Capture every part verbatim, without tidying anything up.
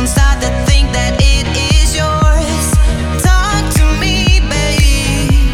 start to think that it is yours. Talk to me, babe,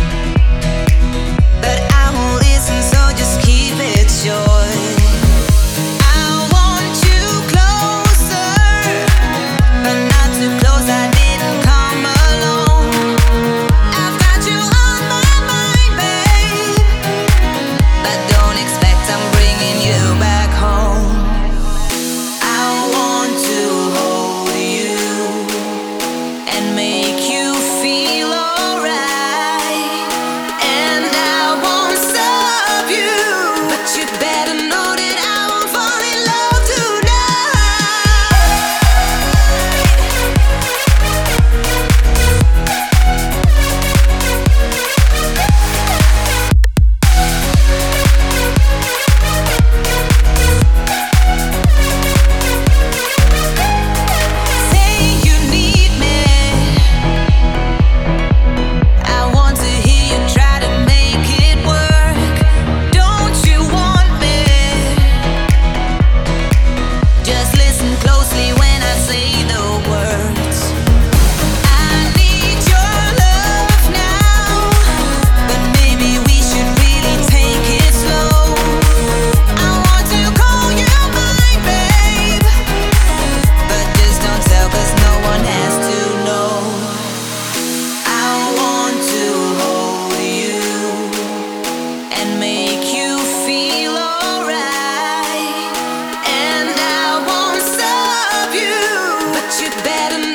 but I won't listen, so just keep it short. I want you closer, but not too close. I didn't come alone. I've got you on my mind, babe, but don't expect I'm bringing you back home. I want to hold you and make you feel alright, and I won't stop you, but you better know that I won't fall in love Say you need me. I want to hear you try to make it work. Don't you want me? Just listen closely when I say the words. I need your love now, but maybe we should really take it slow. I want to call you mine, babe, but just don't tell, 'cause no one has to know. I want to hold you and make you feel alright, and I won't stop you, but you better